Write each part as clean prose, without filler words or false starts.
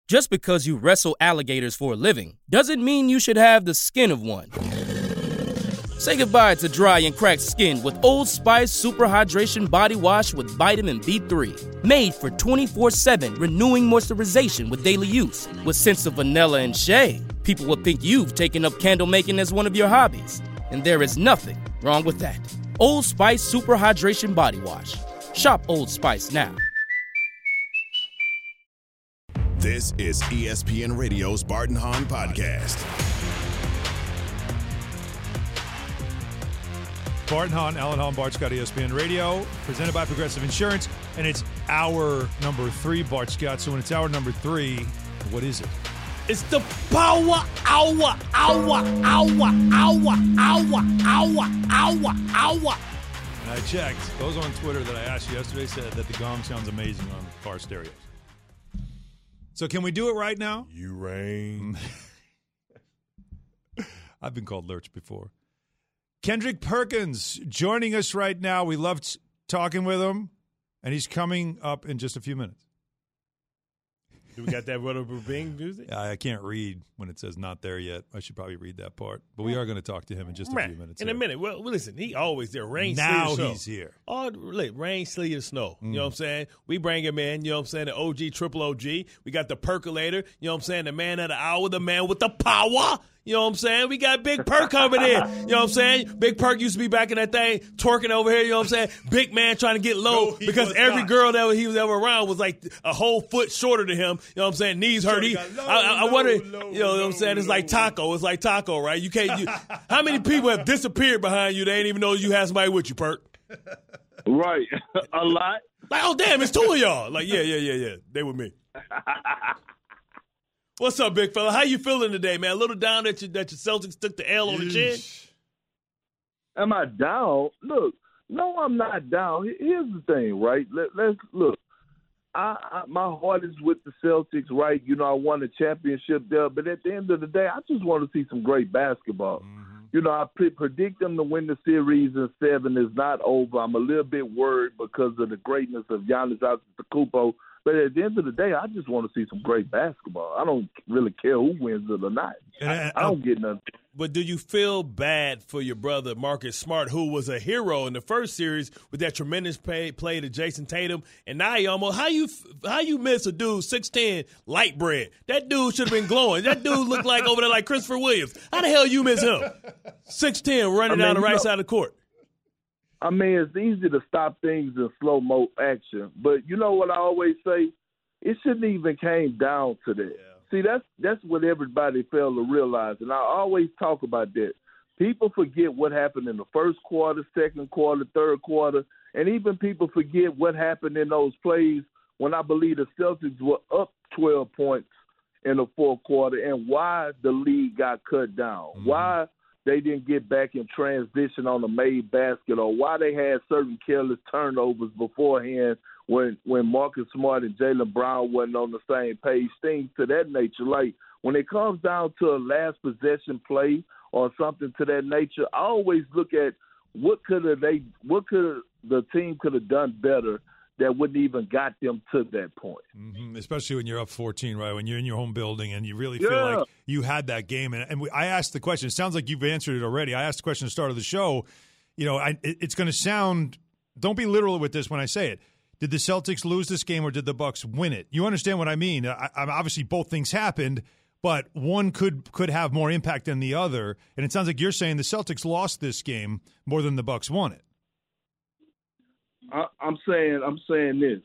Just because you wrestle alligators for a living doesn't mean you should have the skin of one. Say goodbye to dry and cracked skin with Old Spice Super Hydration Body Wash with Vitamin B3. Made for 24/7 renewing moisturization with daily use. With scents of vanilla and shea, people will think you've taken up candle making as one of your hobbies. And there is nothing wrong with that. Old Spice Super Hydration Body Wash. Shop Old Spice now. This is ESPN Radio's Bart and Hahn Podcast. Bart and Hahn, Alan Hahn, Bart Scott, ESPN Radio, presented by Progressive Insurance, and it's hour number 3, Bart Scott. So when it's hour number 3, what is it? It's the power hour. And I checked. Those on Twitter that I asked you yesterday said that the gong sounds amazing on car stereos. So can we do it right now? You reign. I've been called Lurch before. Kendrick Perkins joining us right now. We loved talking with him, and he's coming up in just a few minutes. Do we got that Rutherford for Bing music? I can't read when it says not there yet. I should probably read that part. But we are going to talk to him in just a few minutes. In a minute. Well, listen, he always there. Rain, now sleet, or snow. he's here. Oh, look, rain, sleet, or snow. You know what I'm saying? We bring him in, you know what I'm saying, the OG, triple OG. We got the percolator, you know what I'm saying, the man of the hour, the man with the power. You know what I'm saying? We got Big Perk coming in. You know what I'm saying? Big Perk used to be back in that thing, twerking over here, you know what I'm saying? Big man trying to get low because every girl that he was ever around was like a whole foot shorter than him. You know what I'm saying? Knees hurt. I wonder, you know what I'm saying? It's like Taco. It's like Taco, right? You can't. How many people have disappeared behind you? They ain't even know you had somebody with you, Perk. Right. A lot. Like, oh, damn, it's 2 of y'all. Like, yeah. They with me. What's up, big fella? How you feeling today, man? A little down that your Celtics took the L on the chin? Am I down? Look, no, I'm not down. Here's the thing, right? Let's look. My heart is with the Celtics, right? You know, I won a championship there, but at the end of the day, I just want to see some great basketball. Mm-hmm. You know, I predict them to win the series in 7. It's not over. I'm a little bit worried because of the greatness of Giannis Antetokounmpo. But at the end of the day, I just want to see some great basketball. I don't really care who wins it or not. I don't get nothing. But do you feel bad for your brother Marcus Smart, who was a hero in the first series with that tremendous play to Jason Tatum, and now he almost how you miss a dude 6'10", light bread? That dude should have been glowing. That dude looked like over there like Christopher Williams. How the hell you miss him? 6'10", running down the right side of the court. I mean, it's easy to stop things in slow-mo action. But you know what I always say? It shouldn't even came down to that. Yeah. See, that's what everybody failed to realize. And I always talk about that. People forget what happened in the first quarter, second quarter, third quarter, and even people forget what happened in those plays when I believe the Celtics were up 12 points in the fourth quarter and why the lead got cut down, why they didn't get back in transition on the made basket, or why they had certain careless turnovers beforehand when Marcus Smart and Jaylen Brown wasn't on the same page, things to that nature. Like, when it comes down to a last possession play or something to that nature, I always look at what could the team could have done better that wouldn't even got them to that point. Mm-hmm. Especially when you're up 14, right? When you're in your home building and you really feel like you had that game. And I asked the question. It sounds like you've answered it already. I asked the question at the start of the show. You know, it's going to sound – don't be literal with this when I say it. Did the Celtics lose this game or did the Bucks win it? You understand what I mean? Obviously, both things happened, but one could have more impact than the other. And it sounds like you're saying the Celtics lost this game more than the Bucks won it. I'm saying this.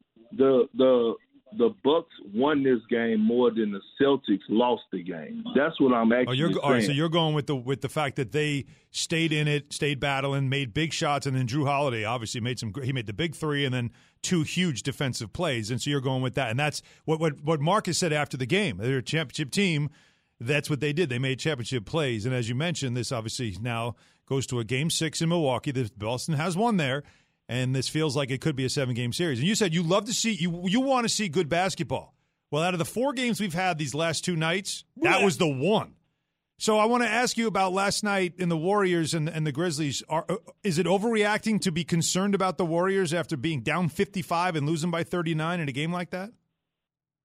The Bucks won this game more than the Celtics lost the game. That's what I'm actually saying. All right, so you're going with the fact that they stayed in it, stayed battling, made big shots, and then Drew Holiday obviously made the big three and then 2 huge defensive plays, and so you're going with that. And that's what Marcus said after the game. They're a championship team. That's what they did. They made championship plays, and as you mentioned, this obviously now goes to a Game 6 in Milwaukee. Boston has won there. And this feels like it could be a 7-game series. And you said you love to see you want to see good basketball. Well, out of the 4 games we've had these last 2 nights, that was the one. So I want to ask you about last night in the Warriors and the Grizzlies. Is it overreacting to be concerned about the Warriors after being down 55 and losing by 39 in a game like that?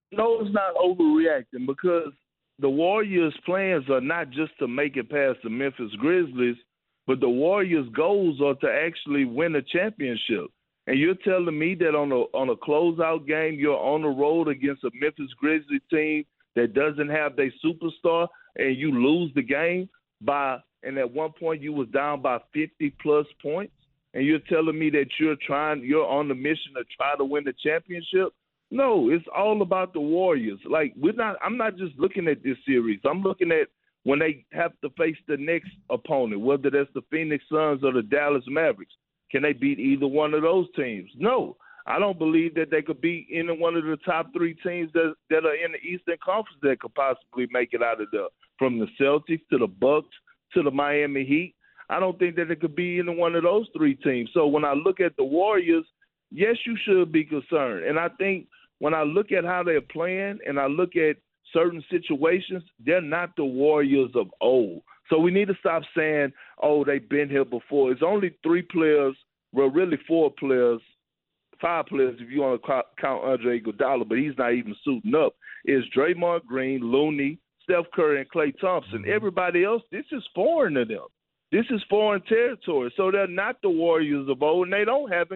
No, it's not overreacting because the Warriors' plans are not just to make it past the Memphis Grizzlies, but the Warriors' goals are to actually win a championship. And you're telling me that on a closeout game, you're on the road against a Memphis Grizzlies team that doesn't have their superstar, and you lose the game and at one point you was down by 50-plus points, and you're telling me that you're on the mission to try to win the championship? No, it's all about the Warriors. Like, I'm not just looking at this series. I'm looking at when they have to face the next opponent, whether that's the Phoenix Suns or the Dallas Mavericks. Can they beat either one of those teams? No. I don't believe that they could beat any one of the top three teams that are in the Eastern Conference that could possibly make it out of there, from the Celtics to the Bucks to the Miami Heat. I don't think that it could be any one of those three teams. So when I look at the Warriors, yes, you should be concerned. And I think when I look at how they're playing and I look at certain situations, they're not the Warriors of old. So we need to stop saying, oh, they've been here before. It's only 3 players, well, really 4 players, 5 players if you want to count Andre Iguodala, but he's not even suiting up. It's Draymond Green, Looney, Steph Curry, and Klay Thompson. Everybody else, this is foreign to them. This is foreign territory. So they're not the Warriors of old, and they don't have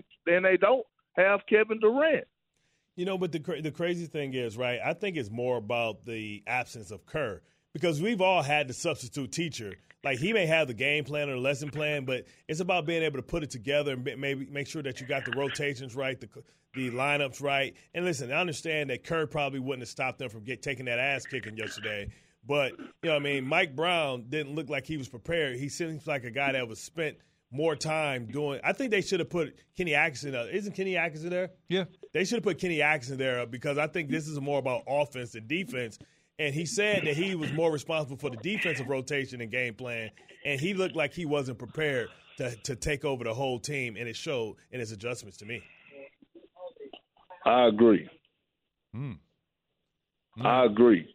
Kevin Durant. You know, but the crazy thing is, right, I think it's more about the absence of Kerr, because we've all had the substitute teacher. Like, he may have the game plan or the lesson plan, but it's about being able to put it together and maybe make sure that you got the rotations right, the lineups right. And listen, I understand that Kerr probably wouldn't have stopped them from taking that ass kicking yesterday. But, you know what I mean, Mike Brown didn't look like he was prepared. He seems like a guy that was spent more time doing – I think they should have put Kenny Atkinson up. Isn't Kenny Atkinson there? Yeah. They should have put Kenny Atkinson there because I think this is more about offense than defense. And he said that he was more responsible for the defensive rotation and game plan, and he looked like he wasn't prepared to take over the whole team, and it showed in his adjustments to me. I agree. I agree.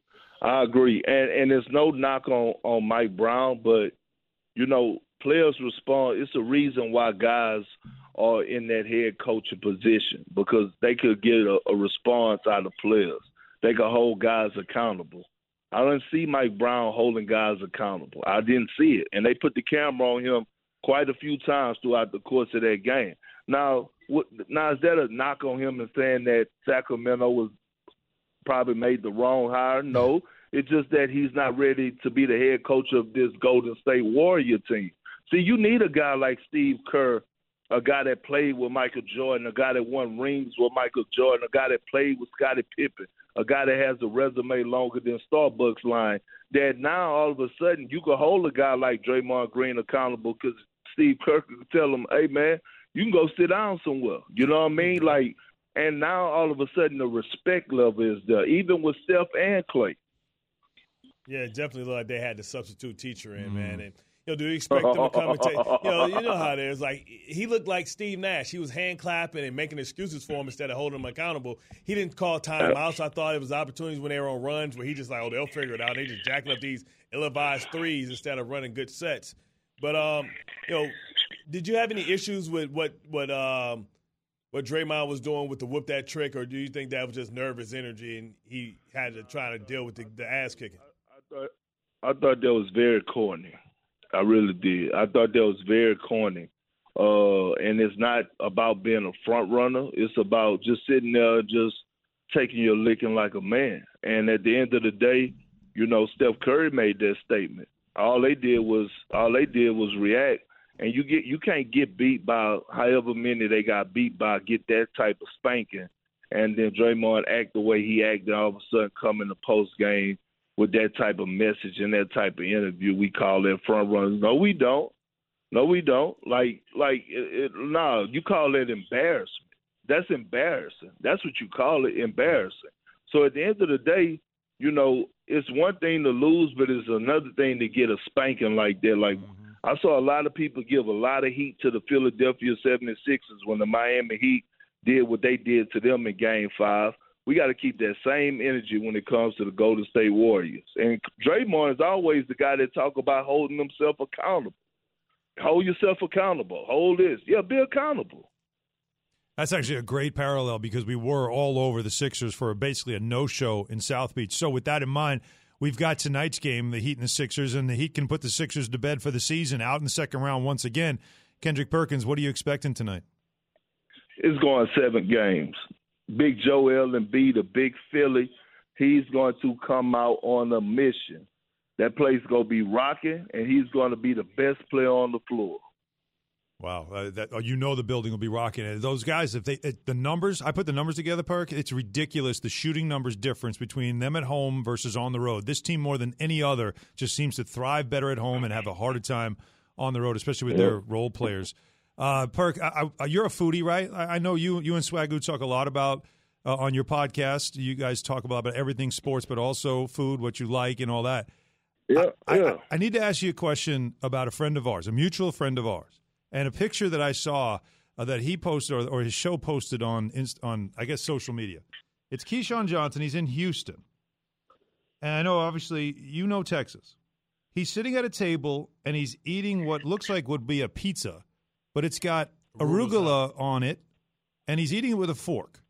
And there's no knock on Mike Brown, but, you know, players respond. It's a reason why guys are in that head coaching position, because they could get a response out of players. They could hold guys accountable. I didn't see Mike Brown holding guys accountable. I didn't see it. And they put the camera on him quite a few times throughout the course of that game. Now is that a knock on him and saying that Sacramento was probably made the wrong hire? No. It's just that he's not ready to be the head coach of this Golden State Warrior team. See, you need a guy like Steve Kerr, a guy that played with Michael Jordan, a guy that won rings with Michael Jordan, a guy that played with Scottie Pippen, a guy that has a resume longer than Starbucks line, that now all of a sudden you can hold a guy like Draymond Green accountable because Steve Kerr could tell him, hey, man, you can go sit down somewhere. You know what I mean? Like, and now all of a sudden the respect level is there, even with Steph and Klay. Yeah, it definitely looked like they had the substitute teacher in, man. And, you know, do you expect them to come and take – you know how it is. Like, he looked like Steve Nash. He was hand-clapping and making excuses for him instead of holding him accountable. He didn't call timeouts. So I thought it was opportunities when they were on runs where he just like, oh, they'll figure it out. They just jacking up these ill-advised threes instead of running good sets. But, you know, did you have any issues with what Draymond was doing with the whoop that trick, or do you think that was just nervous energy and he had to try to deal with the ass kicking? I thought that was very corny. I really did. I thought that was very corny. And it's not about being a front runner. It's about just sitting there, just taking your licking like a man. And at the end of the day, you know, Steph Curry made that statement. All they did was react. And you can't get beat by however many they got beat by, get that type of spanking, and then Draymond act the way he acted, all of a sudden come in the post game with that type of message and that type of interview. We call that front runners. No, we don't. No, you call that embarrassment. That's embarrassing. That's what you call it, embarrassing. So at the end of the day, you know, it's one thing to lose, but it's another thing to get a spanking like that. Like, I saw a lot of people give a lot of heat to the Philadelphia 76ers when the Miami Heat did what they did to them in Game 5. We got to keep that same energy when it comes to the Golden State Warriors. And Draymond is always the guy that talk about holding himself accountable. Hold yourself accountable. Hold this. Yeah, be accountable. That's actually a great parallel because we were all over the Sixers for basically a no-show in South Beach. So with that in mind, we've got tonight's game, the Heat and the Sixers, and the Heat can put the Sixers to bed for the season out in the second round once again. Kendrick Perkins, what are you expecting tonight? It's going 7 games. Big Joel Embiid, a big Philly, he's going to come out on a mission. That place going to be rocking, and he's going to be the best player on the floor. Wow, the building will be rocking it. Those guys, the numbers, I put the numbers together, Perk, it's ridiculous, the shooting numbers difference between them at home versus on the road. This team, more than any other, just seems to thrive better at home and have a harder time on the road, especially with their role players. Perk, you're a foodie, right? I know you and Swagoo talk a lot about on your podcast. You guys talk about everything sports, but also food, what you like and all that. Yeah, I need to ask you a question about a friend of ours, a mutual friend of ours. And a picture that I saw that he posted or his show posted on I guess, social media. It's Keyshawn Johnson. He's in Houston. And I know, obviously, you know Texas. He's sitting at a table, and he's eating what looks like would be a pizza, but it's got arugula on it, and he's eating it with a fork.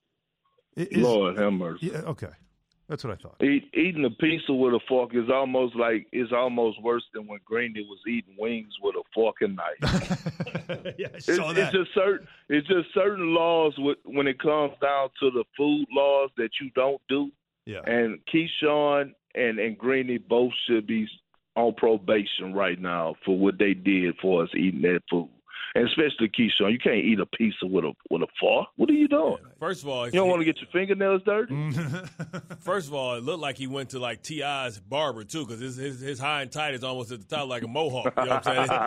Lord have mercy. Yeah, okay. That's what I thought. Eating a pizza with a fork is almost worse than when Greeny was eating wings with a fork and knife. Yeah, I saw that. It's just certain laws when it comes down to the food laws that you don't do. Yeah. And Keyshawn and Greeny both should be on probation right now for what they did for us eating that food. And especially Keyshawn, you can't eat a pizza with a fork. What are you doing? First of all, you don't want to get your fingernails dirty. First of all, it looked like he went to like T.I.'s barber too, because his high and tight is almost at the top like a mohawk. You know what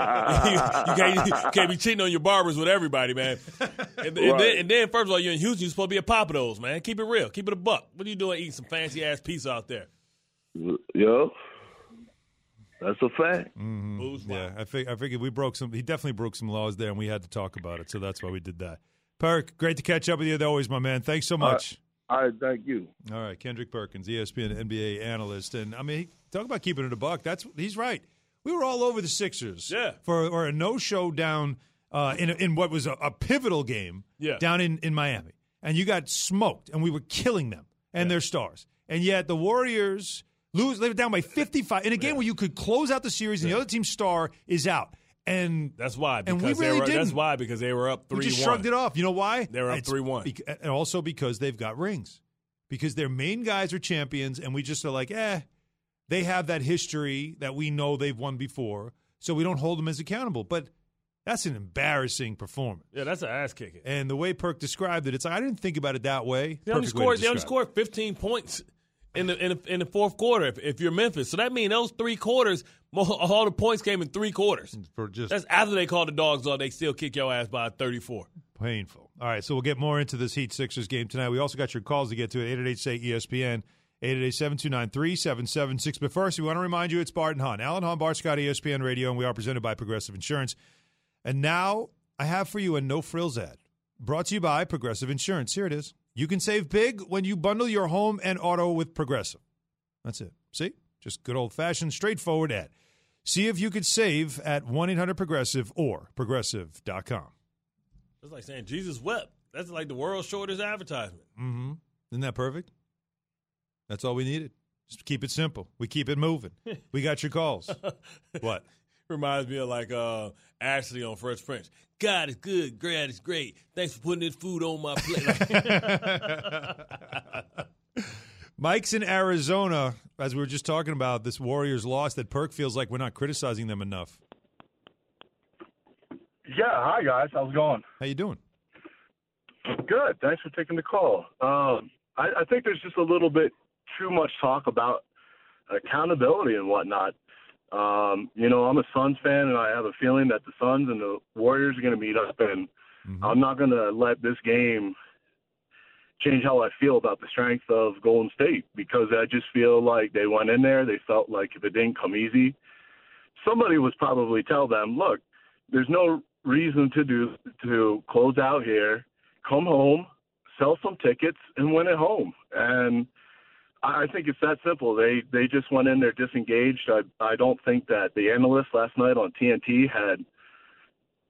I'm saying? you can't be cheating on your barbers with everybody, man. And then first of all, you're in Houston. You're supposed to be a Papa Do's, man. Keep it real. Keep it a buck. What are you doing eating some fancy ass pizza out there? Yeah. That's a fact. Mm-hmm. Yeah, I figured we broke some. He definitely broke some laws there, and we had to talk about it. So that's why we did that. Perk, great to catch up with you as always, my man. Thanks so much. All right, thank you. All right, Kendrick Perkins, ESPN NBA analyst, and I mean, talk about keeping it a buck. He's right. We were all over the Sixers, for a no-show down in what was a pivotal game, down in Miami, and you got smoked, and we were killing them and their stars, and yet the Warriors. They were down by 55 in a game where you could close out the series and the other team's star is out. And that's why. And we really didn't. That's why, because they were up 3-1. We just shrugged it off. You know why? They were up 3-1. And also because they've got rings. Because their main guys are champions, and we just are like, they have that history that we know they've won before, so we don't hold them as accountable. But that's an embarrassing performance. Yeah, that's an ass-kicking. And the way Perk described it, it's like, I didn't think about it that way. They only scored 15 points. In the fourth quarter, if you're Memphis. So that means those 3 quarters, all the points came in 3 quarters. That's after they called the dogs off. They still kick your ass by 34. Painful. All right, so we'll get more into this Heat-Sixers game tonight. We also got your calls to get to at 888-SAY-ESPN, 888-729-3776. But first, we want to remind you it's Bart and Hahn. Alan Hahn, Bart Scott, ESPN Radio, and we are presented by Progressive Insurance. And now I have for you a no-frills ad brought to you by Progressive Insurance. Here it is. You can save big when you bundle your home and auto with Progressive. That's it. See? Just good old-fashioned, straightforward ad. See if you could save at 1-800-PROGRESSIVE or Progressive.com. That's like saying Jesus wept. That's like the world's shortest advertisement. Mm-hmm. Isn't that perfect? That's all we needed. Just keep it simple. We keep it moving. We got your calls. What? Reminds me of like Ashley on Fresh Prince. God is good. God is great. Thanks for putting this food on my plate. Mike's in Arizona. As we were just talking about this Warriors loss, that Perk feels like we're not criticizing them enough. Yeah. Hi, guys. How's it going? How you doing? Good. Thanks for taking the call. I think there's just a little bit too much talk about accountability and whatnot. I'm a Suns fan, and I have a feeling that the Suns and the Warriors are going to meet up, and I'm not going to let this game change how I feel about the strength of Golden State, because I just feel like they went in there, they felt like if it didn't come easy, somebody was probably tell them, look, there's no reason to close out here, come home, sell some tickets, and win at home. And I think it's that simple. They just went in there disengaged. I don't think that the analysts last night on TNT had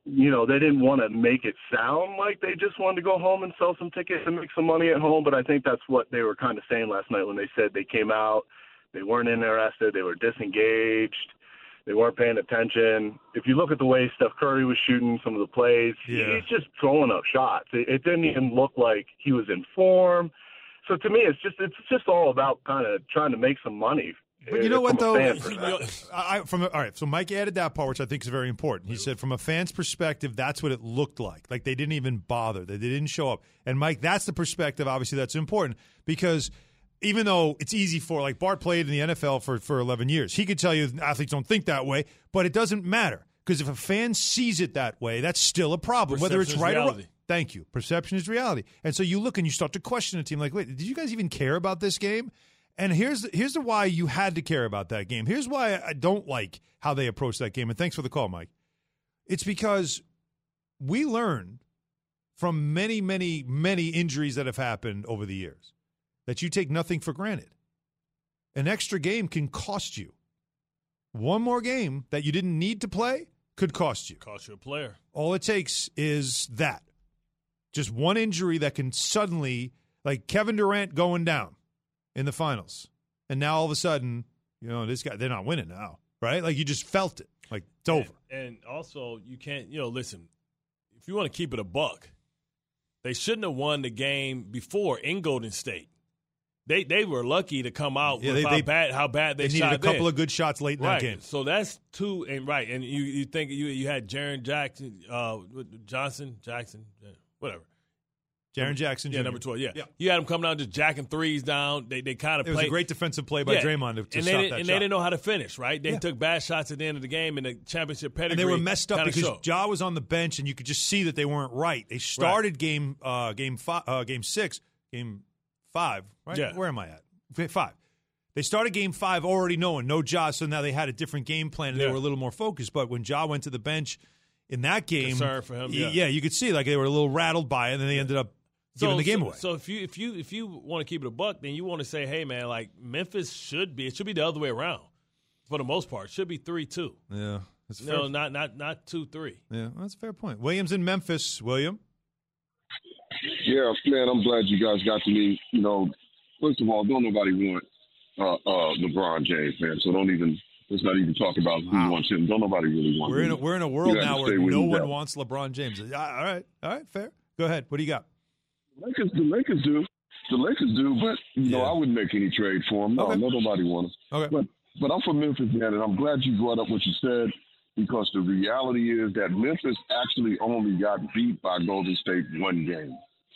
they didn't want to make it sound like they just wanted to go home and sell some tickets and make some money at home. But I think that's what they were kind of saying last night when they said they came out, they weren't interested, they were disengaged, they weren't paying attention. If you look at the way Steph Curry was shooting some of the plays, he's just throwing up shots. It didn't even look like he was in form. So to me, it's just all about kind of trying to make some money. But you know what, though? So Mike added that part, which I think is very important. He said from a fan's perspective, that's what it looked like. Like they didn't even bother. They didn't show up. And, Mike, that's the perspective, obviously, that's important because even though it's easy for, like Bart played in the NFL for 11 years. He could tell you athletes don't think that way, but it doesn't matter because if a fan sees it that way, that's still a problem, whether it's right or wrong. Thank you. Perception is reality. And so you look and you start to question a team like, wait, did you guys even care about this game? And here's the why you had to care about that game. Here's why I don't like how they approached that game. And thanks for the call, Mike. It's because we learned from many, many, many injuries that have happened over the years that you take nothing for granted. An extra game can cost you. One more game that you didn't need to play could cost you. Cost you a player. All it takes is that. Just one injury that can suddenly, like Kevin Durant going down in the finals. And now all of a sudden, this guy, they're not winning now, right? Like you just felt it. Like it's over. And also you can't, listen, if you want to keep it a buck, they shouldn't have won the game before in Golden State. They were lucky to come out with how bad they shot. Needed a couple of good shots late in that game. So that's two, and you think you had Jaren Jackson, whatever. Jaren Jackson, number 12. Yeah, you had him coming out just jacking threes down. They kind of played. It was a great defensive play by Draymond to stop that shot. And they didn't know how to finish. Right? They took bad shots at the end of the game, and the championship pedigree. And they were messed up because Ja was on the bench, and you could just see that they weren't right. They started game 5. Right? Yeah. Where am I at? 5. They started game 5 already knowing no Ja, so now they had a different game plan and they were a little more focused. But when Ja went to the bench in that game, concern for him, you could see like they were a little rattled by it, and then they ended up giving the game away. So if you want to keep it a buck, then you want to say, hey man, like Memphis should be the other way around for the most part. It should be 3-2. Yeah, that's fair. No, not 2-3. Yeah, that's a fair point. William's in Memphis. William. Yeah, man, I'm glad you guys got to me. First of all, don't nobody want LeBron James, man. So let's not even talk about who wants him. Don't nobody really want him. We're in a world now where no one wants LeBron James. All right, fair. Go ahead. What do you got? The Lakers do. But I wouldn't make any trade for him. No, nobody wants him. Okay. But I'm from Memphis, man, and I'm glad you brought up what you said because the reality is that Memphis actually only got beat by Golden State one game.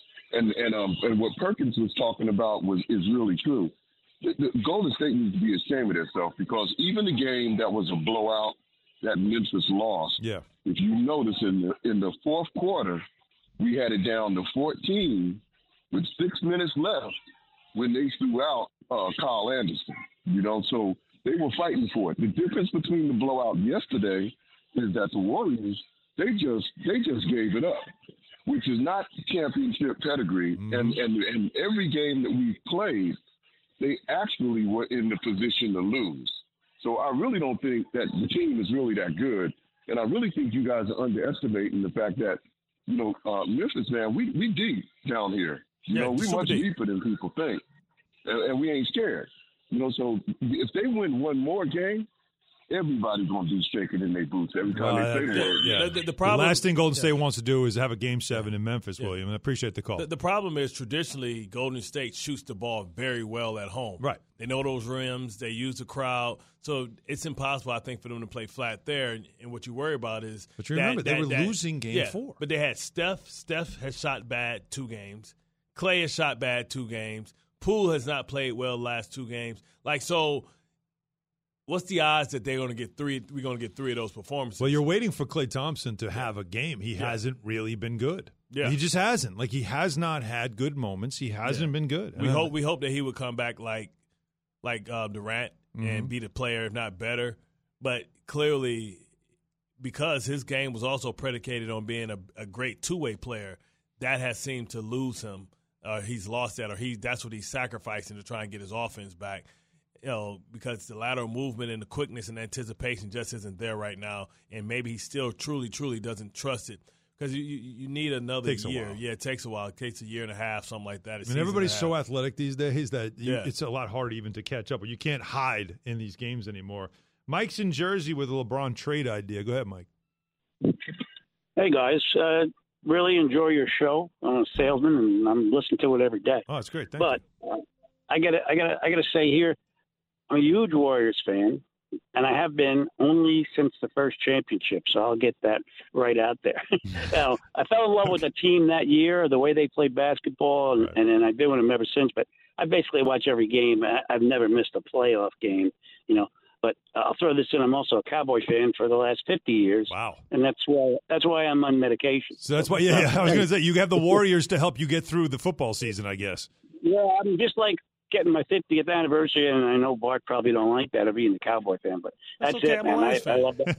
And what Perkins was talking about is really true. The Golden State needs to be ashamed of itself because even the game that was a blowout that Memphis lost, if you notice in the fourth quarter, we had it down to 14 with 6 minutes left when they threw out Kyle Anderson. So they were fighting for it. The difference between the blowout yesterday is that the Warriors, they just gave it up, which is not championship pedigree. Mm-hmm. And every game that we've played, they actually were in the position to lose. So I really don't think that the team is really that good. And I really think you guys are underestimating the fact that, Memphis, man, we deep down here. We much deeper than people think. And we ain't scared. So if they win one more game, everybody's going to be shaking in their boots every time they say the word. Yeah. The last thing Golden State wants to do is have a Game 7 in Memphis, William. I appreciate the call. The problem is traditionally Golden State shoots the ball very well at home. Right. They know those rims. They use the crowd. So it's impossible, I think, for them to play flat there. And what you worry about is – But you remember, they were losing Game 4. But they had Steph. Steph has shot bad 2 games. Clay has shot bad 2 games. Poole has not played well the last 2 games. So – what's the odds that they're going to get 3? We're going to get 3 of those performances. Well, you're waiting for Klay Thompson to have a game. He hasn't really been good. Yeah, he just hasn't. Like he has not had good moments. He hasn't been good. We hope that he would come back like Durant and be the player, if not better. But clearly, because his game was also predicated on being a great two-way player, that has seemed to lose him. He's lost that, or that's what he's sacrificing to try and get his offense back. because the lateral movement and the quickness and anticipation just isn't there right now, and maybe he still truly doesn't trust it. Because you need another year. Yeah, it takes a while. It takes a year and a half, something like that. Everybody's so athletic these days that it's a lot harder even to catch up. But you can't hide in these games anymore. Mike's in Jersey with a LeBron trade idea. Go ahead, Mike. Hey, guys. Really enjoy your show. I'm a salesman, and I'm listening to it every day. Oh, it's great. Thank you. I gotta say here, I'm a huge Warriors fan. And I have been only since the first championship, so I'll get that right out there. I fell in love with the team that year, the way they played basketball, and then I've been with them ever since. But I basically watch every game. I've never missed a playoff game, But I'll throw this in. I'm also a Cowboy fan for the last 50 years. Wow. And that's why I'm on medication. So that's why, I was going to say, you have the Warriors to help you get through the football season, I guess. Yeah, I'm just like getting my 50th anniversary, and I know Bart probably don't like that of being a Cowboy fan, but that's okay, it, man. I love that.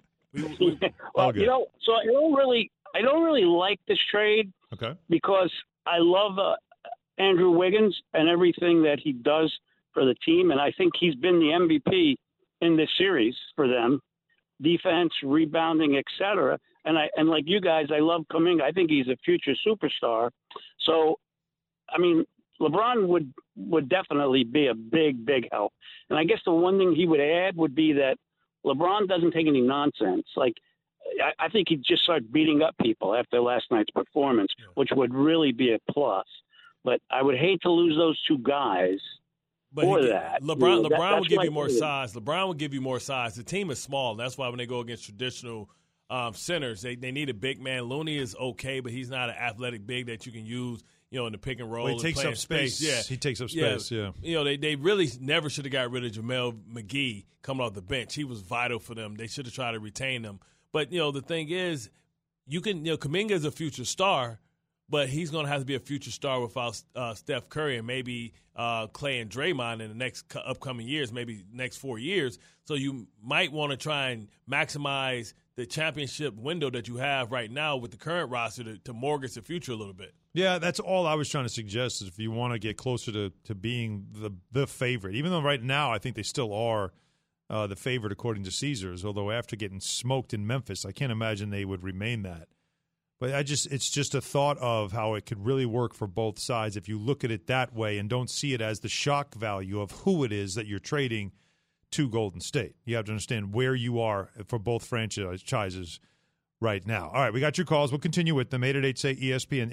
Well, so I don't really like this trade, because I love Andrew Wiggins and everything that he does for the team, and I think he's been the MVP in this series for them, defense, rebounding, etc. And like you guys, I love Kuminga. I think he's a future superstar. So, I mean, LeBron would definitely be a big help. And I guess the one thing he would add would be that LeBron doesn't take any nonsense. Like, I think he'd just start beating up people after last night's performance, which would really be a plus. But I would hate to lose those two guys for that. LeBron would give you more size. LeBron would give you more size. The team is small. That's why when they go against traditional centers, they need a big man. Looney is okay, but he's not an athletic big that you can use in the pick and roll. Well, he takes up space. Yeah. He takes up space, yeah. They really never should have got rid of JaVale McGee coming off the bench. He was vital for them. They should have tried to retain him. But, the thing is, Kuminga is a future star, but he's going to have to be a future star without Steph Curry and maybe Clay and Draymond in the next upcoming years, maybe next 4 years. So you might want to try and maximize the championship window that you have right now with the current roster to mortgage the future a little bit. Yeah, that's all I was trying to suggest is if you want to get closer to being the favorite, even though right now I think they still are the favorite according to Caesars, although after getting smoked in Memphis, I can't imagine they would remain that. But it's just a thought of how it could really work for both sides if you look at it that way and don't see it as the shock value of who it is that you're trading to Golden State. You have to understand where you are for both franchises right now. All right, we got your calls. We'll continue with them. 888-SAY-ESPN,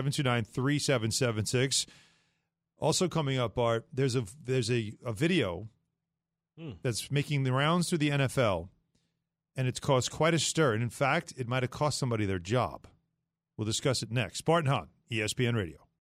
888-729-3776. Also coming up, Bart, there's a video that's making the rounds through the NFL, and it's caused quite a stir. And, in fact, it might have cost somebody their job. We'll discuss it next. Bart and Hahn, ESPN Radio.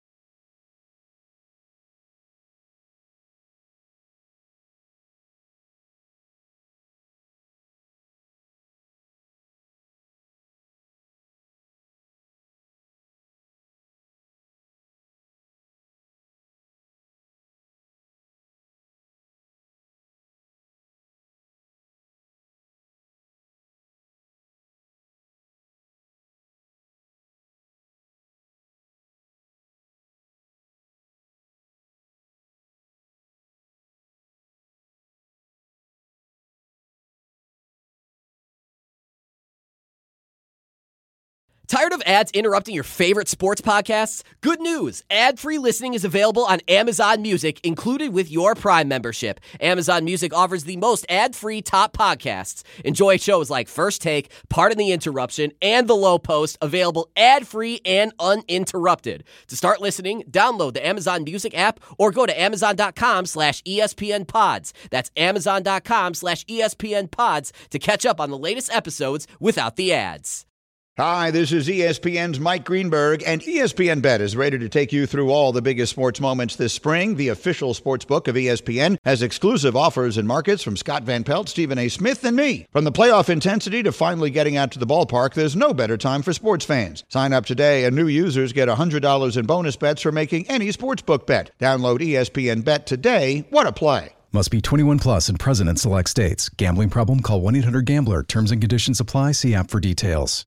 Tired of ads interrupting your favorite sports podcasts? Good news! Ad-free listening is available on Amazon Music, included with your Prime membership. Amazon Music offers the most ad-free top podcasts. Enjoy shows like First Take, Pardon the Interruption, and The Low Post, available ad-free and uninterrupted. To start listening, download the Amazon Music app or go to Amazon.com/ESPN Pods. That's Amazon.com/ESPN Pods to catch up on the latest episodes without the ads. Hi, this is ESPN's Mike Greenberg, and ESPN Bet is ready to take you through all the biggest sports moments this spring. The official sports book of ESPN has exclusive offers and markets from Scott Van Pelt, Stephen A. Smith, and me. From the playoff intensity to finally getting out to the ballpark, there's no better time for sports fans. Sign up today, and new users get $100 in bonus bets for making any sportsbook bet. Download ESPN Bet today. What a play. Must be 21 plus and present in select states. Gambling problem? Call 1-800-GAMBLER. Terms and conditions apply. See app for details.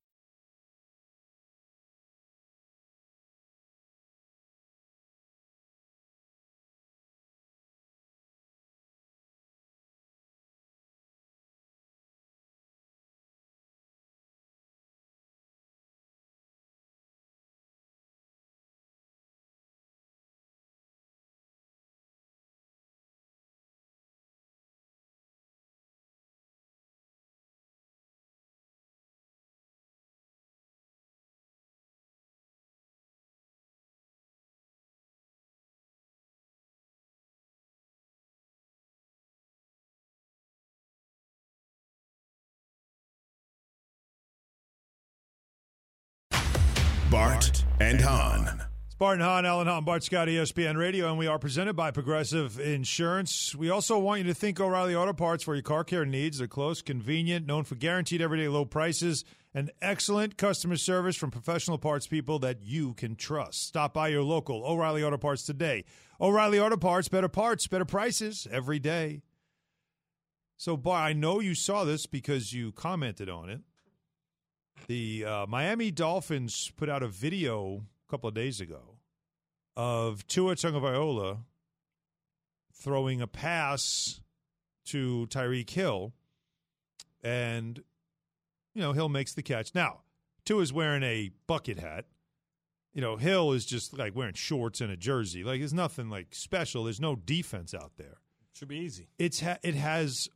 Bart and Hahn. It's Bart and Hahn, Alan Hahn, Bart Scott, ESPN Radio, and we are presented by Progressive Insurance. We also want you to think O'Reilly Auto Parts for your car care needs. They're close, convenient, known for guaranteed everyday low prices, and excellent customer service from professional parts people that you can trust. Stop by your local O'Reilly Auto Parts today. O'Reilly Auto Parts, better prices every day. So, Bart, I know you saw this because you commented on it. The Miami Dolphins put out a video a couple of days ago of Tua Tagovailoa throwing a pass to Tyreek Hill, and, Hill makes the catch. Now, Tua's wearing a bucket hat. Hill is just like wearing shorts and a jersey. Like, there's nothing like special. There's no defense out there. Should be easy. It has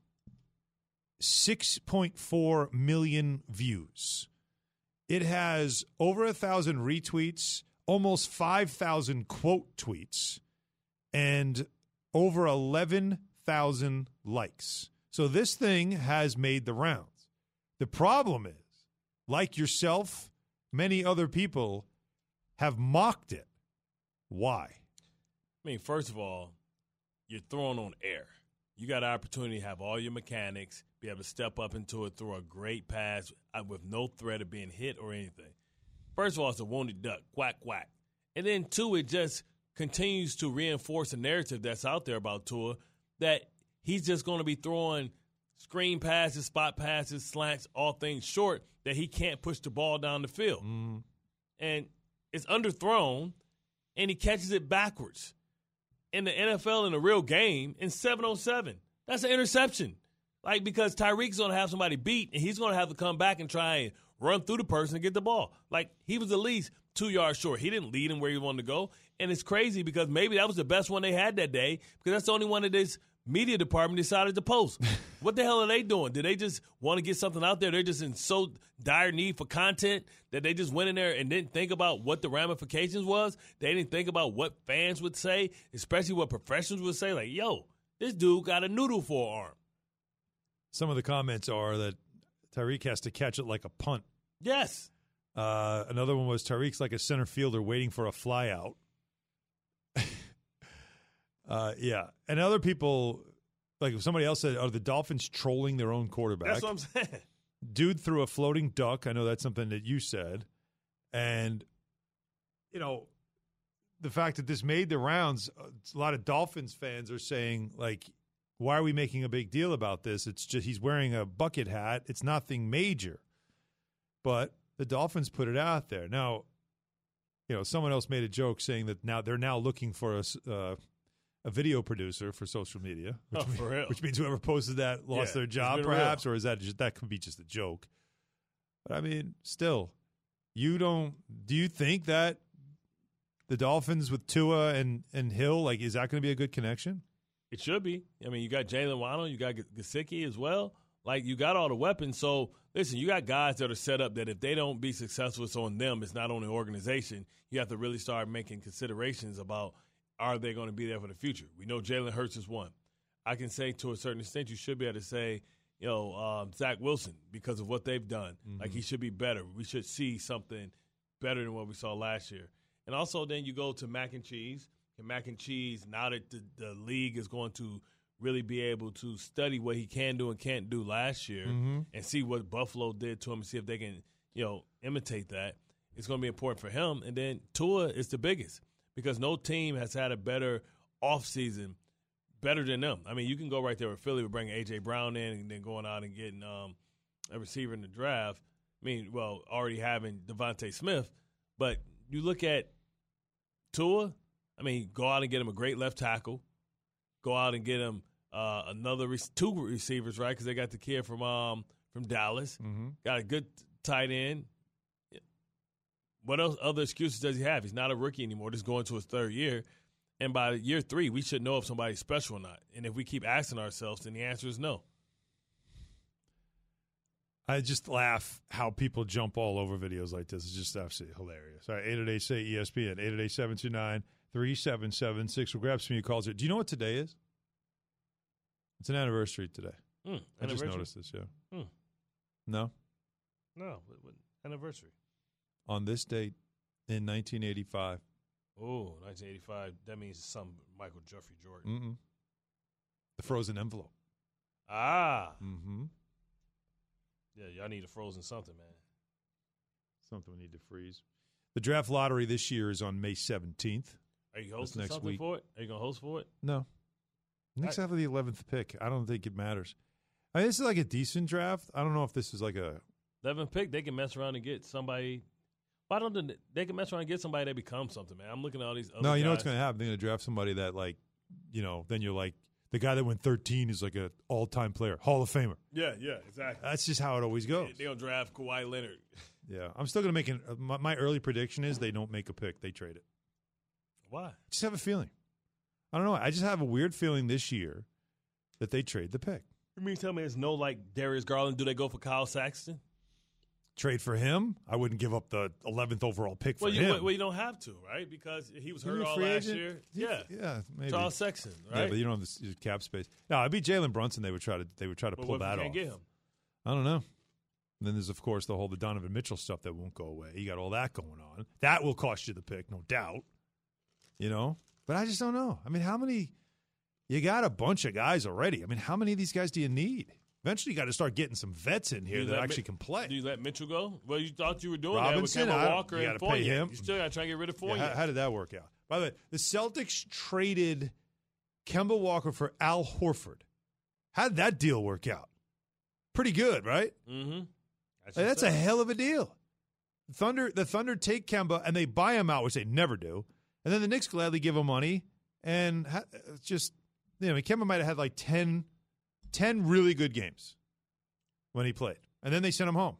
6.4 million views. It has over 1,000 retweets, almost 5,000 quote tweets, and over 11,000 likes. So this thing has made the rounds. The problem is, like yourself, many other people have mocked it. Why? I mean, first of all, you're throwing on air. You got an opportunity to have all your mechanics, be able to step up into it, throw a great pass with no threat of being hit or anything. First of all, it's a wounded duck, quack, quack. And then, two, it just continues to reinforce the narrative that's out there about Tua, that he's just going to be throwing screen passes, spot passes, slants, all things short, that he can't push the ball down the field. Mm. And it's underthrown, and he catches it backwards. In the NFL, in a real game, in 7-on-7. That's an interception. Like, because Tyreek's going to have somebody beat, and he's going to have to come back and try and run through the person and get the ball. Like, he was at least 2 yards short. He didn't lead him where he wanted to go. And it's crazy because maybe that was the best one they had that day, because that's the only one that this media department decided to post. What the hell are they doing? Did they just want to get something out there? They're just in so dire need for content that they just went in there and didn't think about what the ramifications was. They didn't think about what fans would say, especially what professionals would say. Like, yo, this dude got a noodle forearm. Some of the comments are that Tyreek has to catch it like a punt. Yes. Another one was Tyreek's like a center fielder waiting for a fly out. Yeah. And other people, like somebody else said, are the Dolphins trolling their own quarterback? That's what I'm saying. Dude threw a floating duck. I know that's something that you said. And, the fact that this made the rounds, a lot of Dolphins fans are saying, like, why are we making a big deal about this? It's just he's wearing a bucket hat. It's nothing major. But the Dolphins put it out there. Now, someone else made a joke saying that now they're looking for a video producer for social media, which means whoever posted that lost their job, perhaps, or is that could be just a joke? But I mean, still, do you think that the Dolphins with Tua and Hill, like, is that going to be a good connection? It should be. I mean, you got Jalen Waddle, you got Gesicki as well. Like, you got all the weapons. So, listen, you got guys that are set up that if they don't be successful, it's on them. It's not on the organization. You have to really start making considerations about, are they going to be there for the future? We know Jalen Hurts is one. I can say to a certain extent you should be able to say, Zach Wilson, because of what they've done. Mm-hmm. Like, he should be better. We should see something better than what we saw last year. And also then you go to Mac and Cheese. And Mac and Cheese, now that the league is going to really be able to study what he can do and can't do last year, mm-hmm. and see what Buffalo did to him and see if they can, imitate that, it's going to be important for him. And then Tua is the biggest because no team has had a better offseason better than them. I mean, you can go right there with Philly with bringing A.J. Brown in and then going out and getting a receiver in the draft. I mean, well, already having Devontae Smith. But you look at Tua, I mean, go out and get him a great left tackle. Go out and get him two receivers, right? Because they got the kid from Dallas. Mm-hmm. Got a good tight end. What else? Other excuses does he have? He's not a rookie anymore. Just going to his third year. And by year 3, we should know if somebody's special or not. And if we keep asking ourselves, then the answer is no. I just laugh how people jump all over videos like this. It's just absolutely hilarious. All right, 888-SAY-ESPN, 888-729-3776. We'll grab some of your calls here. Do you know what today is? It's an anniversary today. I just noticed this, yeah. No? No. What anniversary? On this date, In 1985. Oh, 1985. That means some Michael Jeffrey Jordan. Mm-mm. The frozen envelope. Ah. Mm-hmm. Yeah, y'all need a frozen something, man. Something we need to freeze. The draft lottery this year is on May 17th. Are you hosting next something week. for it? Are you going to host for it? No. Knicks after the 11th pick. I don't think it matters. I mean, this is like a decent draft. I don't know if this is like a 11th pick, they can mess around and get somebody. Why don't they can mess around and get somebody that becomes something, man? I'm looking at all these other No, you know guys. what's going to happen? They're going to draft somebody that, like, you know, then you're like, the guy that went 13 is like an all-time player, Hall of Famer. Yeah, exactly. That's just how it always goes. They're going to draft Kawhi Leonard. Yeah. I'm still going to make my early prediction is they don't make a pick. They trade it. Why? I just have a feeling. I don't know. I just have a weird feeling this year that they trade the pick. You mean tell me there's no, like, Darius Garland? Do they go for Kyle Saxton? Trade for him? I wouldn't give up the 11th overall pick for him. Well, you don't have to, right? Because he was hurt all last year. Yeah, maybe. Charles Sexton, right? Yeah, but you don't have the cap space. No, it'd be Jalen Brunson. They would try to pull that off. Can't get him? I don't know. And then there's, of course, the Donovan Mitchell stuff that won't go away. You got all that going on. That will cost you the pick, no doubt. You know? But I just don't know. I mean, how many – you got a bunch of guys already. I mean, how many of these guys do you need? Eventually, you got to start getting some vets in here that actually can play. Do you let Mitchell go? Well, you thought you were doing Robinson, that with Kemba Walker you and gotta pay Fournier. him. You still got to try to get rid of Fournier. Yeah, how did that work out? By the way, the Celtics traded Kemba Walker for Al Horford. How did that deal work out? Pretty good, right? Mm-hmm. That's a hell of a deal. The Thunder take Kemba and they buy him out, which they never do. And then the Knicks gladly give him money. And just, you know, Kemba might have had like 10 really good games when he played. And then they sent him home.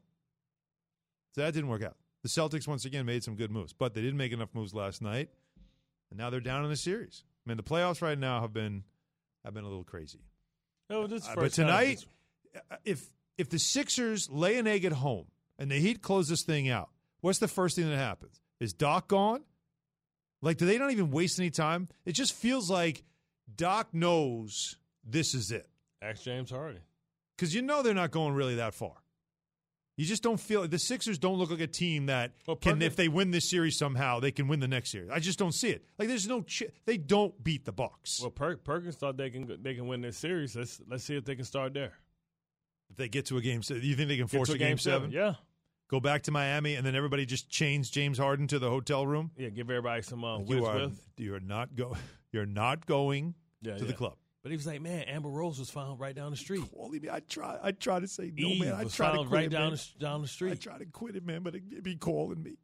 So that didn't work out. The Celtics, once again, made some good moves. But they didn't make enough moves last night. And now they're down in the series. I mean, the playoffs right now have been a little crazy. Oh, but tonight, if the Sixers lay an egg at home and the Heat close this thing out, what's the first thing that happens? Is Doc gone? Like, do they not even waste any time? It just feels like Doc knows this is it. Ask James Harden. Because you know they're not going really that far. You just don't feel – the Sixers don't look like a team that can, if they win this series somehow, they can win the next series. I just don't see it. Like, there's no they don't beat the Bucks. Well, Perkins thought they can win this series. Let's see if they can start there. If they get to a game 7, you think they can force a game 7? Yeah. Go back to Miami, and then everybody just chains James Harden to the hotel room? Yeah, give everybody some with. You're not going to the club. But he was like, man, Amber Rose was found right down the street. I try to say no, Eve man. I was try to found quit right it, down the street. I try to quit it, man, but it be calling me.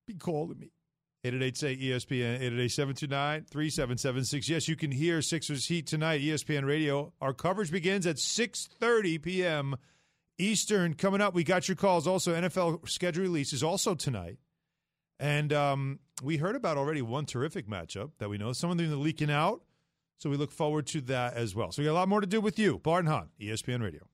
888-SAY-ESPN, 888-729-3776. Yes, you can hear Sixers Heat tonight, ESPN Radio. Our coverage begins at 6:30 p.m. Eastern. Coming up, we got your calls. Also, NFL schedule release is also tonight. And we heard about already one terrific matchup that we know. Some of them are leaking out. So we look forward to that as well. So we got a lot more to do with you. Bart and Hahn, ESPN Radio.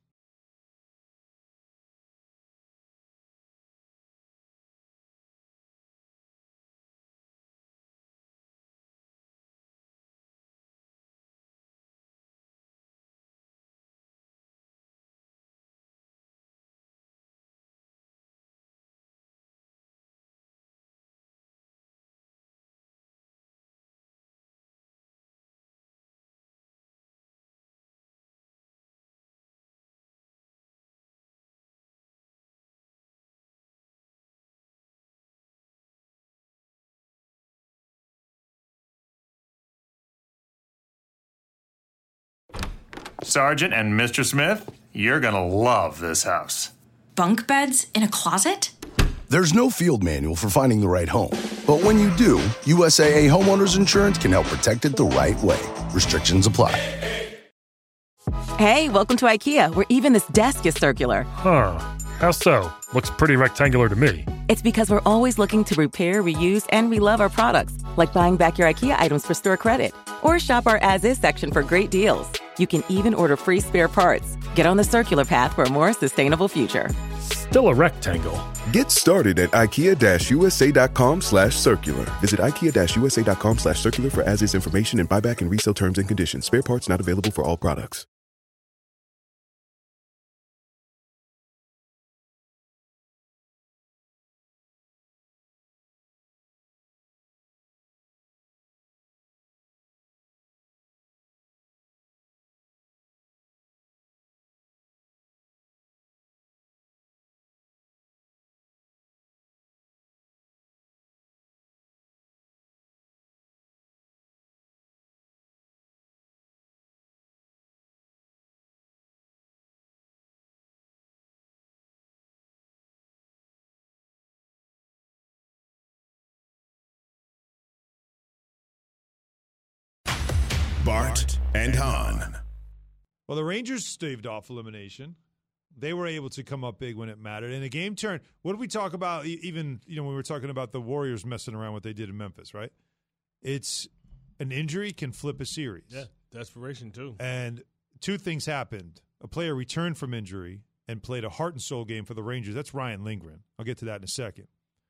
Sergeant and Mr. Smith, you're going to love this house. Bunk beds in a closet? There's no field manual for finding the right home. But when you do, USAA Homeowners Insurance can help protect it the right way. Restrictions apply. Hey, welcome to IKEA, where even this desk is circular. Huh. How so? Looks pretty rectangular to me. It's because we're always looking to repair, reuse, and relove our products, like buying back your IKEA items for store credit. Or shop our as-is section for great deals. You can even order free spare parts. Get on the circular path for a more sustainable future. Still a rectangle. Get started at IKEA-USA.com/circular. Visit IKEA-USA.com/circular for as-is information and buyback and resale terms and conditions. Spare parts not available for all products. Bart and Hahn. Well, the Rangers staved off elimination. They were able to come up big when it mattered. And the game turned. What did we talk about even, when we were talking about the Warriors messing around what they did in Memphis, right? It's an injury can flip a series. Yeah, desperation too. And two things happened. A player returned from injury and played a heart and soul game for the Rangers. That's Ryan Lindgren. I'll get to that in a second.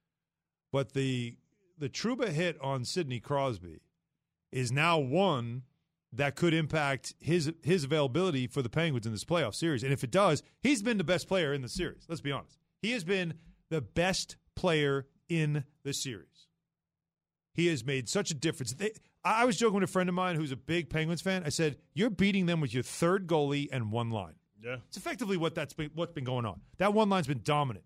But the Trouba hit on Sidney Crosby is now one that could impact his availability for the Penguins in this playoff series. And if it does, he's been the best player in the series. Let's be honest. He has been the best player in the series. He has made such a difference. I was joking with a friend of mine who's a big Penguins fan. I said, you're beating them with your third goalie and one line. Yeah. It's effectively what's been going on. That one line's been dominant.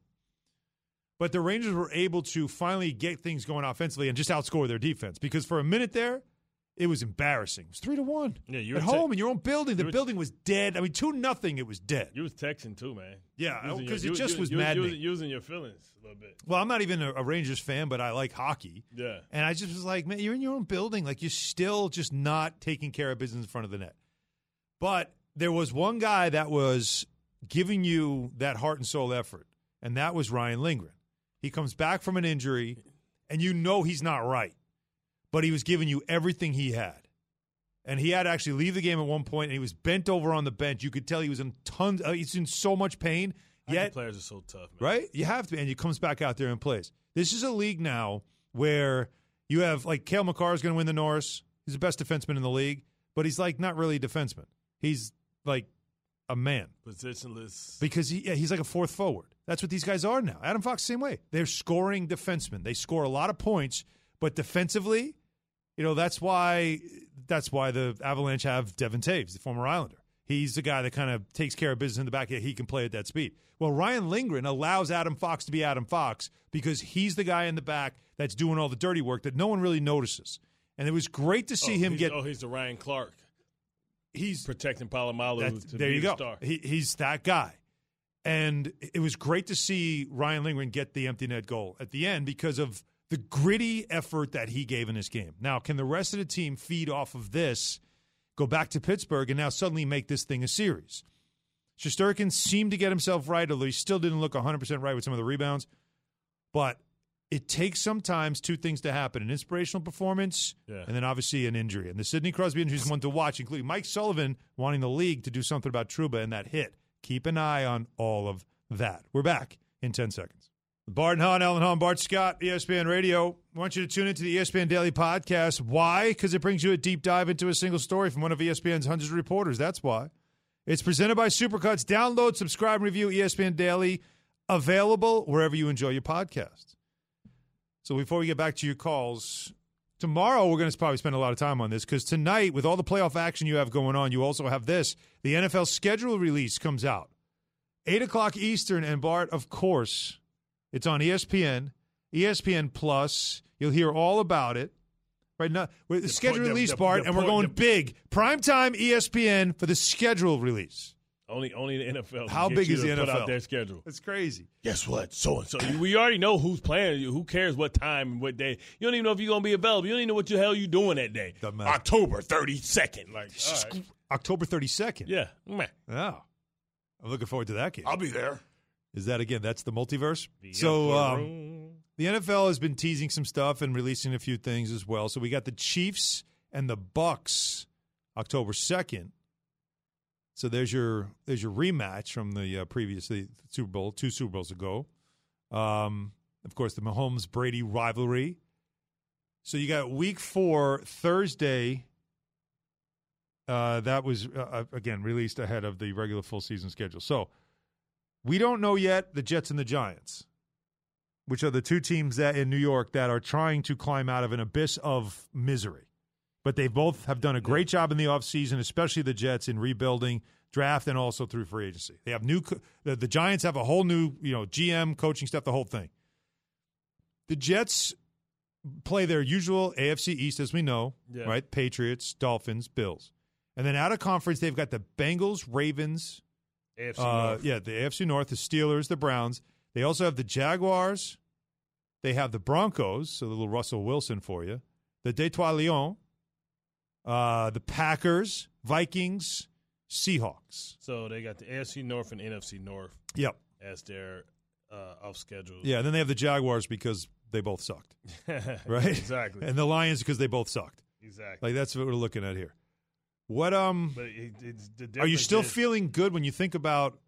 But the Rangers were able to finally get things going offensively and just outscore their defense. Because for a minute there, it was embarrassing. It was 3-1. Yeah, you at home in your own building. The building was dead. I mean, 2-0. It was dead. You was texting too, man. Yeah, because it just was maddening. Using your feelings a little bit. Well, I'm not even a Rangers fan, but I like hockey. Yeah. And I just was like, man, you're in your own building. Like, you're still just not taking care of business in front of the net. But there was one guy that was giving you that heart and soul effort, and that was Ryan Lindgren. He comes back from an injury, and you know he's not right. But he was giving you everything he had. And he had to actually leave the game at one point, and he was bent over on the bench. You could tell he was in he's in so much pain. Yet, players are so tough, man. Right? You have to, and he comes back out there and plays. This is a league now where you have, like, Cale Makar is going to win the Norris. He's the best defenseman in the league, but he's, like, not really a defenseman. He's, like, a man. Positionless. Because he's like a fourth forward. That's what these guys are now. Adam Fox, same way. They're scoring defensemen. They score a lot of points, but defensively, that's why the Avalanche have Devin Taves, the former Islander. He's the guy that kind of takes care of business in the back. He can play at that speed. Well, Ryan Lindgren allows Adam Fox to be Adam Fox because he's the guy in the back that's doing all the dirty work that no one really notices. And it was great to see him get. Oh, he's the Ryan Clark. He's protecting Palomalu. There you go. Star. He's that guy. And it was great to see Ryan Lindgren get the empty net goal at the end because of the gritty effort that he gave in this game. Now, can the rest of the team feed off of this, go back to Pittsburgh, and now suddenly make this thing a series? Shesterkin seemed to get himself right, although he still didn't look 100% right with some of the rebounds. But it takes sometimes two things to happen, an inspirational performance and then obviously an injury. And the Sidney Crosby injury is one to watch, including Mike Sullivan wanting the league to do something about Trouba and that hit. Keep an eye on all of that. We're back in 10 seconds. Bart and Hahn, Alan Hahn, Bart Scott, ESPN Radio. I want you to tune into the ESPN Daily Podcast. Why? Because it brings you a deep dive into a single story from one of ESPN's hundreds of reporters. That's why. It's presented by Supercuts. Download, subscribe, and review ESPN Daily. Available wherever you enjoy your podcasts. So before we get back to your calls, tomorrow we're going to probably spend a lot of time on this because tonight, with all the playoff action you have going on, you also have this. The NFL schedule release comes out. 8 o'clock Eastern, and Bart, of course, it's on ESPN, ESPN Plus. You'll hear all about it. Right now, the schedule release, Bart, and we're going big. Primetime ESPN for the schedule release. Only the NFL. How big is the NFL? Put out their schedule. It's crazy. Guess what? So and so. We already know who's playing. Who cares what time and what day? You don't even know if you're going to be available. You don't even know what the hell you're doing that day. October 32nd. Like October 32nd. Yeah. Man. Oh. I'm looking forward to that game. I'll be there. Is that again? That's the multiverse. The NFL has been teasing some stuff and releasing a few things as well. So we got the Chiefs and the Bucks October 2nd. So there's your rematch from the previous Super Bowl, 2 Super Bowls ago. Of course, the Mahomes-Brady rivalry. So you got Week 4 Thursday. That was again released ahead of the regular full season schedule. So we don't know yet the Jets and the Giants, which are the two teams that in New York that are trying to climb out of an abyss of misery. But they both have done a great job in the offseason, especially the Jets in rebuilding, draft, and also through free agency. They have the Giants have a whole new, GM, coaching stuff, the whole thing. The Jets play their usual AFC East, as we know, right? Patriots, Dolphins, Bills. And then out of conference, they've got the Bengals, Ravens. AFC North. Yeah, the AFC North, the Steelers, the Browns. They also have the Jaguars. They have the Broncos, so a little Russell Wilson for you. The Detroit Lions. The Packers, Vikings, Seahawks. So they got the AFC North and NFC North. Yep. As their off schedule. Yeah, and then they have the Jaguars because they both sucked. Right? Exactly. And the Lions because they both sucked. Exactly. Like that's what we're looking at here. What But the are you still feeling good when you think about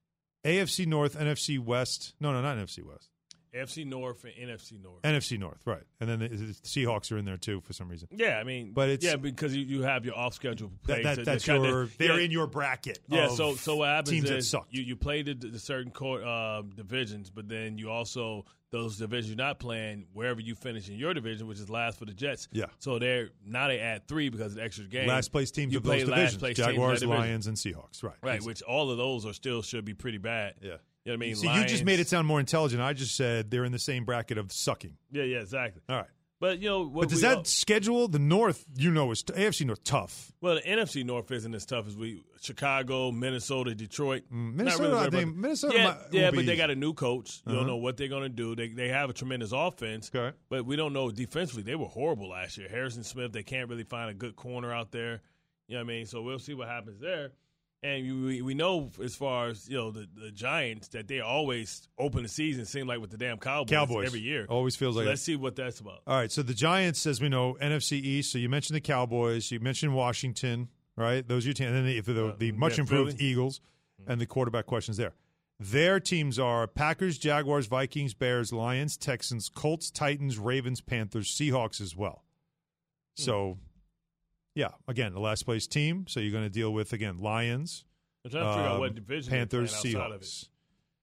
AFC North, NFC West? No, not NFC West. AFC North and NFC North. NFC North, right. And then the Seahawks are in there, too, for some reason. Yeah, I mean, but it's, because you have your off-schedule plays. They're in your bracket. Yeah, so what happens teams is that suck. You play the certain divisions, but then you also, those divisions you're not playing, wherever you finish in your division, which is last for the Jets. Yeah. So they add 3 because of the extra game. Last place teams of those divisions, Jaguars, Lions, and Seahawks. Right. Right, which all of those should be pretty bad. Yeah. You know what I mean? See, you just made it sound more intelligent. I just said they're in the same bracket of sucking. Yeah, exactly. All right. But, but does that schedule, the North, is AFC North tough? Well, the NFC North isn't as tough as Chicago, Minnesota, Detroit. Minnesota, I think. Minnesota but they got a new coach. You don't know what they're going to do. They have a tremendous offense, but we don't know defensively. They were horrible last year. Harrison Smith, they can't really find a good corner out there. You know what I mean? So we'll see what happens there. And we know as far as, the Giants that they always open the season, seem like with the damn Cowboys every year. Always feels like Let's see what that's about. All right, so the Giants, as we know, NFC East. So you mentioned the Cowboys. You mentioned Washington, right? Those are your teams. And then the much-improved Eagles and the quarterback questions there. Their teams are Packers, Jaguars, Vikings, Bears, Lions, Texans, Colts, Titans, Ravens, Panthers, Seahawks as well. So... yeah, again, the last place team. So you're going to deal with, again, Lions, I'm trying to figure out what division Panthers, outside of Seahawks. it.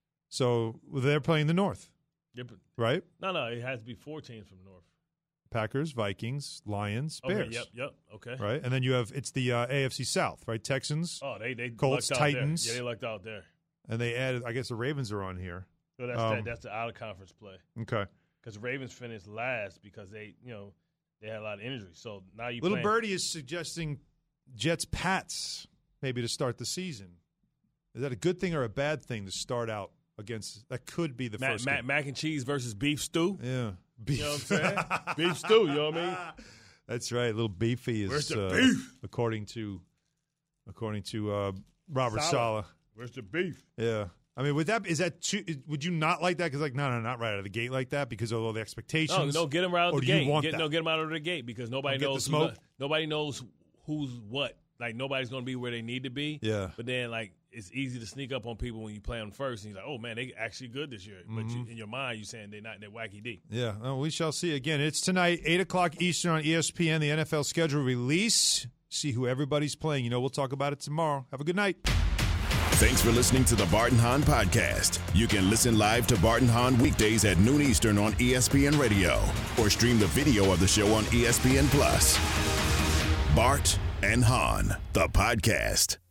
So they're playing the North, right? No, it has to be 4 teams from North. Packers, Vikings, Lions, Bears. Yep, okay. Right, and then you have, it's the AFC South, right? Texans, they Colts, Titans. Yeah, they lucked out there. And they added, I guess the Ravens are on here. So that's the out-of-conference play. Okay. Because the Ravens finished last because they had a lot of injuries. So now you Little Birdie is suggesting Jets-Pats maybe to start the season. Is that a good thing or a bad thing to start out against? That could be the first game. Mac and cheese versus beef stew. Yeah. You know what I'm saying? Beef stew, you know what I mean? That's right. A little beefy is Where's the beef? According to Robert Saleh. Where's the beef? Yeah. I mean, would you not like that? Because, no, not right out of the gate like that because of all the expectations. No, get them right out of the gate. Get them out of the gate because nobody knows who's what. Like, nobody's going to be where they need to be. Yeah. But then, it's easy to sneak up on people when you play them first. And you're like, oh, man, they actually good this year. But in your mind, you're saying they're wacky D. Yeah. Well, we shall see. Again, it's tonight, 8 o'clock Eastern on ESPN, the NFL schedule release. See who everybody's playing. We'll talk about it tomorrow. Have a good night. Thanks for listening to the Bart and Hahn Podcast. You can listen live to Bart and Hahn weekdays at noon Eastern on ESPN Radio or stream the video of the show on ESPN+. Bart and Hahn, the podcast.